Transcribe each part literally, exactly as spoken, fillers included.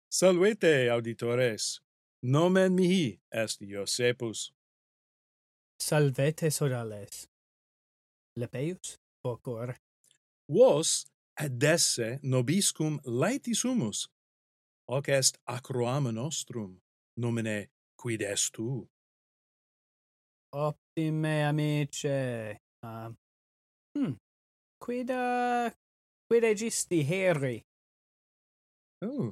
Salvete, auditores. Nomen mihi est Iosepus. Salvete sodales. Lepeus vocor. Vos adesse nobiscum laeti sumus, hoc est acroama nostrum, nomine quid est tu? Optime amice. Uh, hmm. Quid, uh, quid egisti heri? Oh.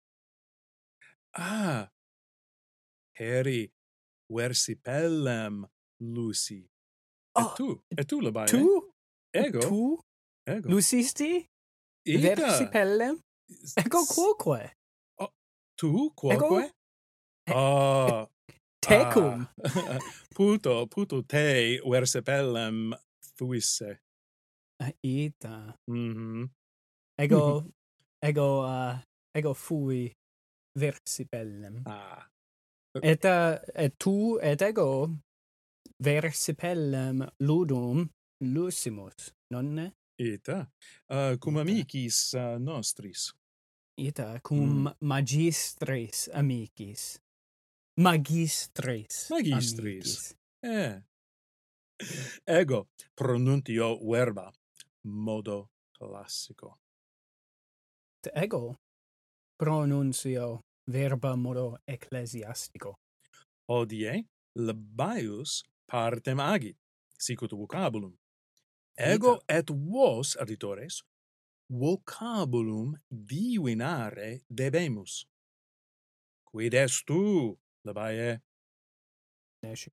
Ah. Heri versipellem Luci. Et Oh, tu, et tu labae? tu? Ego. Tu? Ego. Lucisti? Ita. Versipellem? Ego quoque? Oh, tu quoque? Ego? Ah. Tecum. Ah. puto, puto te versipellem fuisse. Uh, ita. Mhm. Ego, ego, uh, ego fui versipellem. Ah. Et, uh, et tu et ego versipellem ludum lucimus, nonne? Ita. Uh, cum Ita. amicis uh, nostris. Ita cum Mm. magistris amicis. Magistris. Magistris. Amicis. Eh. Ego pronuntio verba modo classico. Ego pronuncio verba modo ecclesiastico. Hodie labaius partem agit, sicut vocabulum. Ego Ita. et vos, auditores, vocabulum divinare debemus. Quid est tu, labae? Nesci.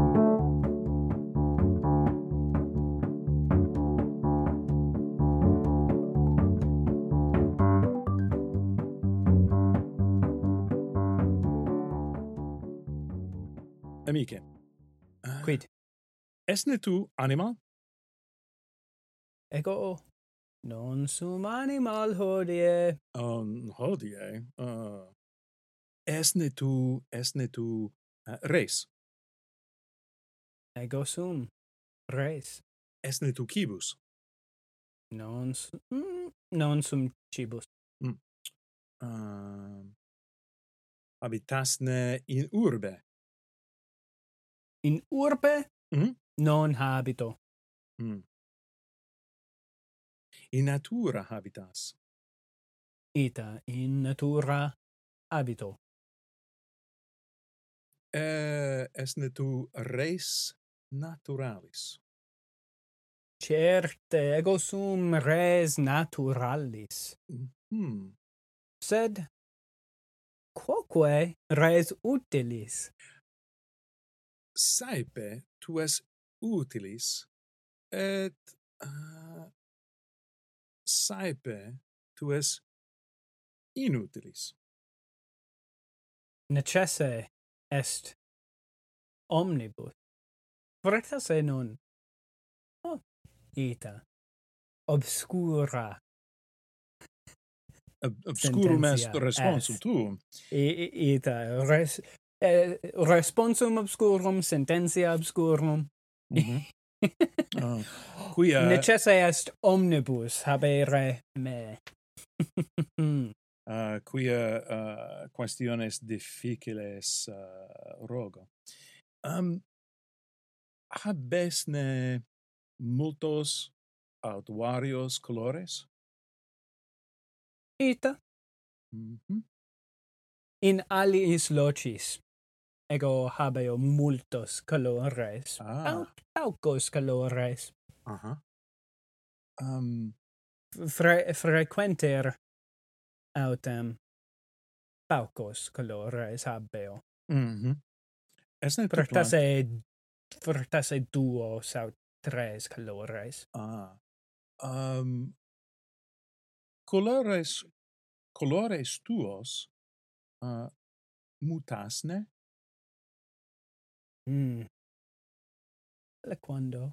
Amice. Uh, Quid? Esne tu animal? Ego non sum animal hodie. Um, hodie. Uh, esne tu, esne tu uh, res? Ego sum res. Esne tu cibus? Non sum, mm, non sum cibus. Mm. Uh, habitasne in urbe? In urbe Mm? non habito. Mm. In natura habitas? Ita in natura habito. Eh, esne tu res naturalis? Certe ego sum res naturalis. Hmm. Sed quoque res utilis. Saepe tu es utilis, et uh, saepe tu es inutilis. Necesse est omnibus. Veritasse non. Oh, ita. Obscura. Ob obscurum est Sententia responsum est. tuum. I, ita. Res, eh, responsum obscurum, sententia obscurum. Mhm. Oh. Quia Necesse est omnibus habere me. uh, quia uh, questiones difficiles uh, rogo. Um habesne multos aut varios colores? Ita. Mhm. In aliis locis ego habeo multos colores. Ah. Aut paucos colores. Aha. Um Fre frequenter autem paucos colores habeo. Mhm. Esne tu plant? Fortasse fortasse duos aut tres colores. Ah. Um colores colores tuos uh, mutasne? Mm. Le quando?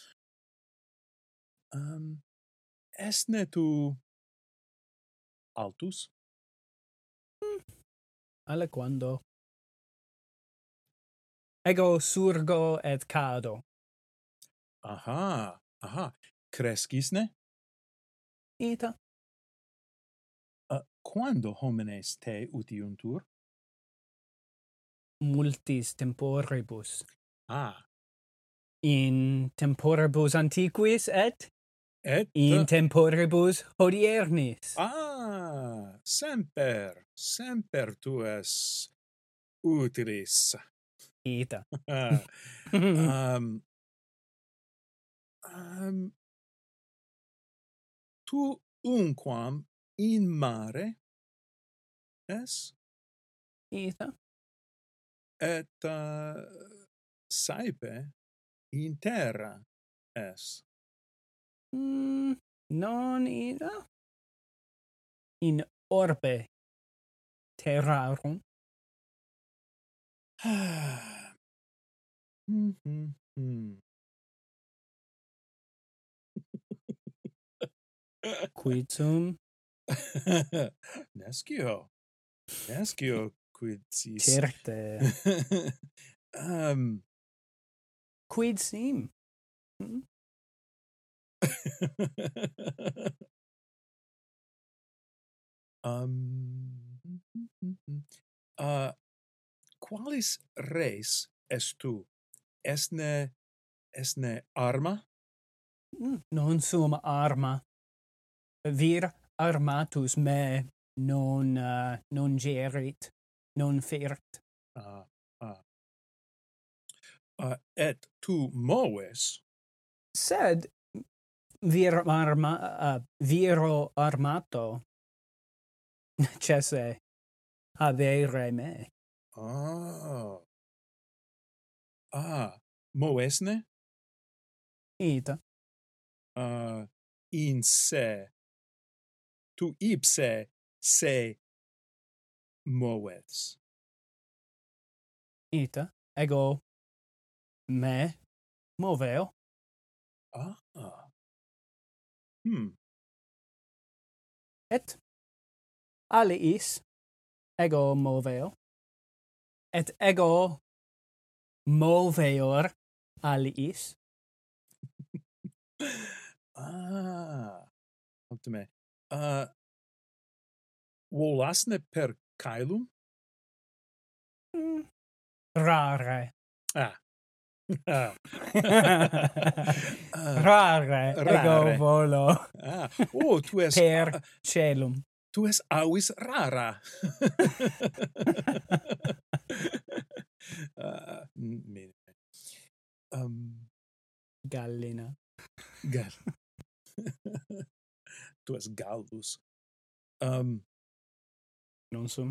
Um esne tu altus? Mm. Ale quando? Ego surgo et cado. Aha. Aha. Crescisne? Ita. Uh, quando homines te utiuntur? Multis temporibus. Ah, In temporibus antiquis et et in temporibus hodiernis. ah, semper, semper tu es utilis. Ita. um, um, tu unquam in mare es, Ita. et uh, saepe in terra es. Mm, non ita. In orbe terrarum. Hmm, hmm, hmm. Quid sum? Nescio. Nescio quid sis. Certe. um, Quid sim? Mm? um, uh, qualis res est tu? Esne, esne arma? Mm, non sum arma. Vir armatus me non uh, non gerit, non ferit. Ah, ah. Uh, et tu moves? Sed vir arma uh, viro armato necesse habere me. Ah. Ah, moesne? Ita. Uh, in se. Tu ipse se moves. Ita. Ego me moveo. Ah. Hmm. Et aliis ego moveo. Et ego moveor aliis. Ah. Optime. Uh, volasne per caelum? Mm, rare. Ah. Ah. uh, Rare ego rare. volo Ah. Oh, tu es per uh, celum. tu es avis rara. uh, mene. Um, Gallina. gal. Tu es gallus. Um, Non sum.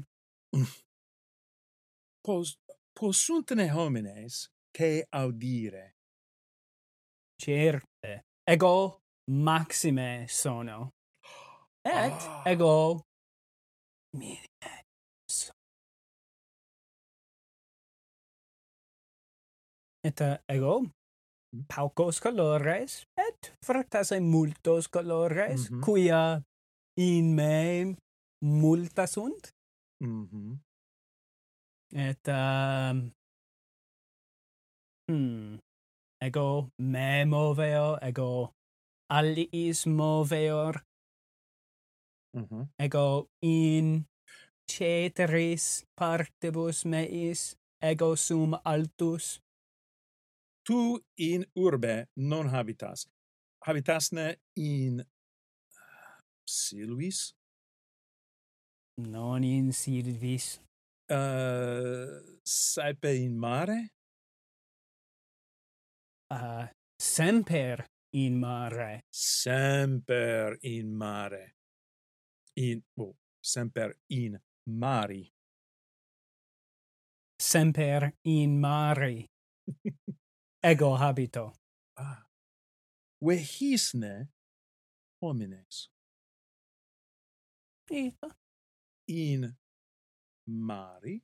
pos possuntne homines te audire. Certe. Ego maxime sono. Et Ah. ego minime sono. Et uh, ego paucos colores et fractasse multos colores Mhm. quia in me multa sunt. Mhm. Et um, hmm, ego me moveo, ego aliis moveor, Mhm. ego in ceteris partibus meis, ego sum altus. Tu in urbe non habitas. Habitasne in Silvis? Non in silvis. Uh, saepe in mare? Uh, semper in mare. Semper in mare. In, oh, semper in mari. Semper in mari. Ego habito. Ah. Vehisne homines Ita. in mari?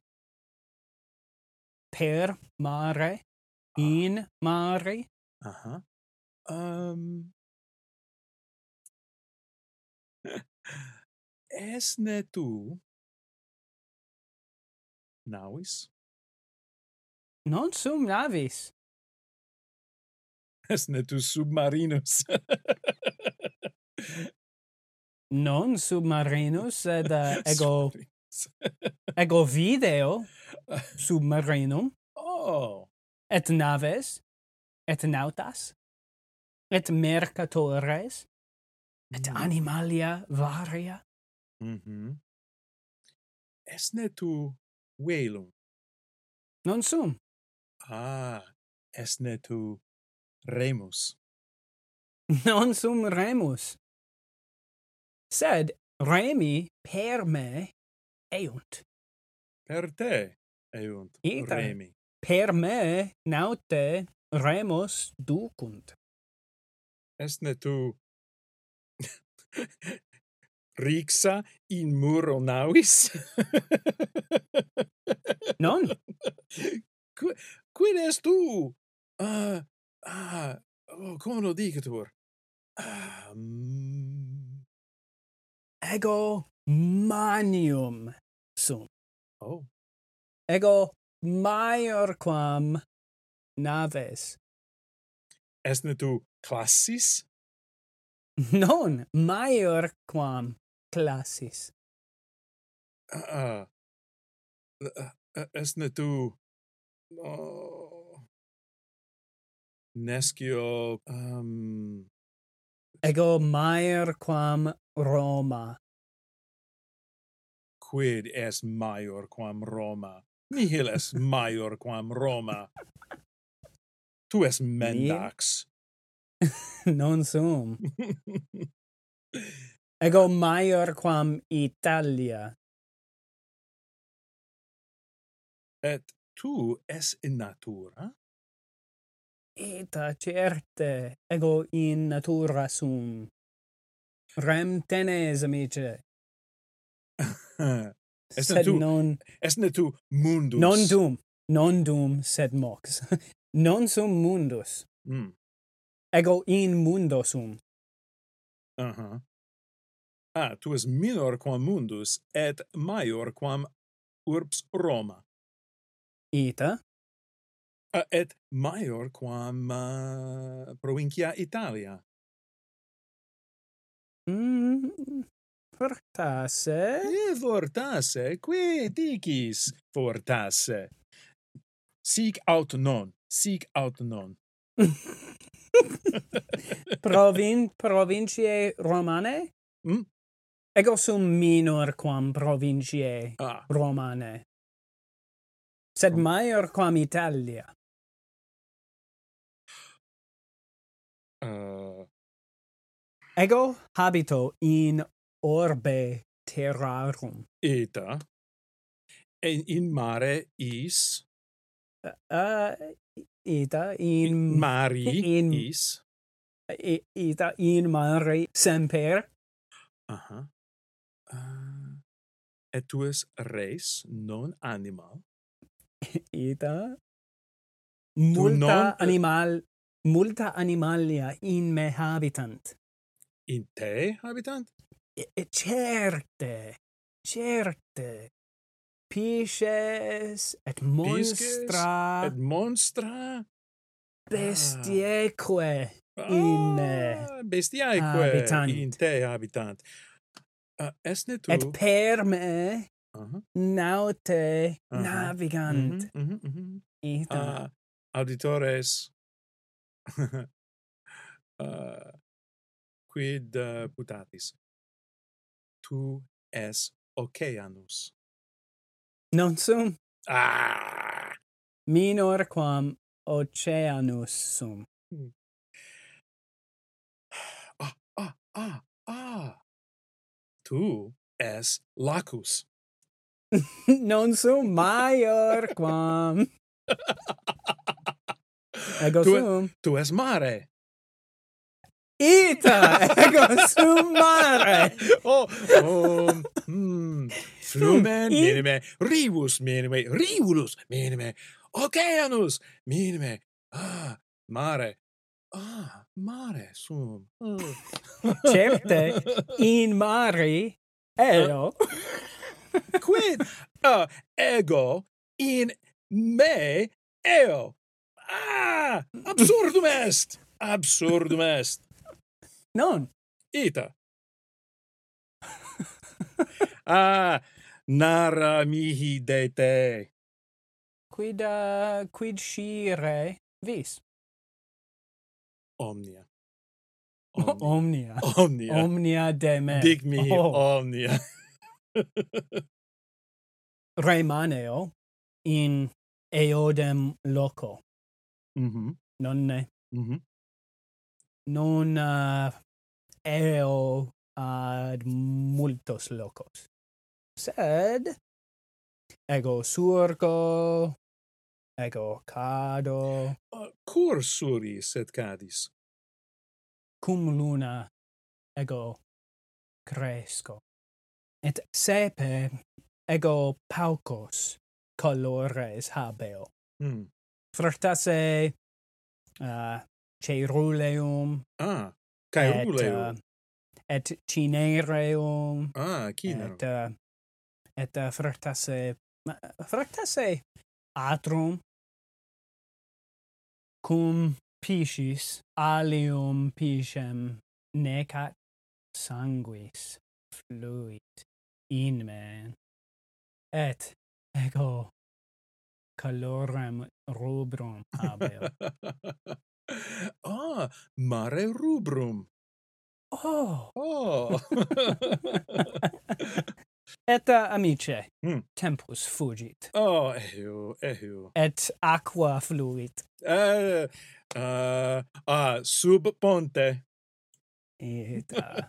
Per mare. In mare. Aha. Um, esne tu navis? Non sum navis. Esne tu submarinus? Non submarinus, sed uh, ego, Submarinus. ego video submarinum, Oh. et naves, et nautas, et mercatores, et Mm. animalia varia. Mhm. Esne tu velum? Non sum. Ah, esne tu remus? Non sum remus. Sed remi per me eunt. Per te eunt Ita remi. per me naute remus ducunt. Esne tu rixa in muro navis? Non. Qui- Quid est tu? Ah, ah, oh, come lo dicetur? Ah, mm, Ego manium sum. oh, Ego maior quam naves. esne tu classis? Non maior quam classis. Ah, ah, ah, esne tu oh, nescio um, Ego maior quam Roma. quid est maior quam Roma? Nihil est maior quam Roma. Tu es Mi mendax. non sum. Ego maior quam Italia. Et tu es in natura? Ita certe ego in natura sum. Rem tenes, amice. Esne Sed tu, non, esne tu mundus? non dum, non dum, sed mox. Non sum mundus. Mm. Ego in mundo sum. Uh-huh. Ah, tu es minor quam mundus et maior quam urbs Roma. Ita, Uh, et maior quam uh, provincia Italia. mm, fortasse. E fortasse, qui dicis fortasse. Sic aut non, sic aut non. Provin, provinciae Romane? Mm? Ego sum minor quam provinciae Ah, Romane. Sed um, maior quam Italia. uh, Ego habito in orbe terrarum. ita, en in mare is, Uh, ita in mari in is, i- ita in mare semper. uh-huh. Uh, et tu es res, non animal. Ita Tu non multa animal multa animalia in me habitant. in te habitant? E, e certe, certe. Pisces et monstra Et monstra? bestieque in me Ah, bestiaeque habitant. in te habitant. Uh, esne tu? Et per me Uh-huh. naute Uh-huh. navigant. Mhm, mhm, mhm. Ita. Uh, auditores, uh, quid uh, putatis? Tu es oceanus. Non sum Ah! minor quam oceanus sum. Hmm. Ah, ah, ah, ah. Tu es lacus. Non sum maior quam. Ego tu, sum. tu es mare. Ita ego sum mare. oh, oh, hmm. Flumen I- minime, rivus minime, rivulus minime, oceanus minime. Ah, mare. Ah, mare sum. Oh. Certe in mare eo. Quid uh, ego in me eo. Ah, absurdum est. Absurdum est. Non. Ita. Ah, nara mihi de te. Quid, uh, quid scire vis? Omnia. Omnia. Omnia. Omnia. Omnia de me. Dig mihi Oh. omnia. Remaneo in eodem loco. Mhm. Nonne. Mhm. Non uh, eo ad multos locos. Sed ego surgo, ego cado, Uh, cur suris et cadis? cum luna ego cresco. Et sepe ego paucos colores habeo. Hmm. Fructasse uh, ceruleum Ah, et caeruleo. uh, et cinereum Ah, et cinero. uh, et uh, fructasse fructasse atrum cum piscis alium piscem necat sanguis fluit in me et ego calorem rubrum habeo. Ah, mare rubrum. Oh! Oh. Et uh, amice, Hmm. tempus fugit, Oh, eheu, eheu. et aqua fluit. Uh, uh, ah, sub ponte. Et uh,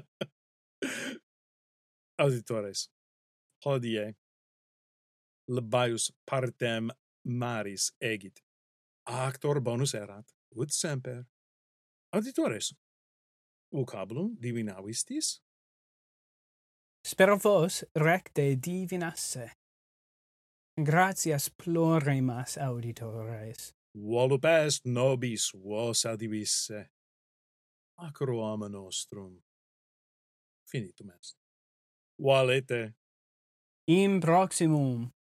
Auditores, hodie labaius partem maris egit. Actor bonus erat, ut semper. Auditores, vocabulum divinavistis? spero vos recte divinasse. Gratias plurimas auditores. Volup est nobis vos adivisse. Acro ama nostrum. Finitum est. Valete. In proximum.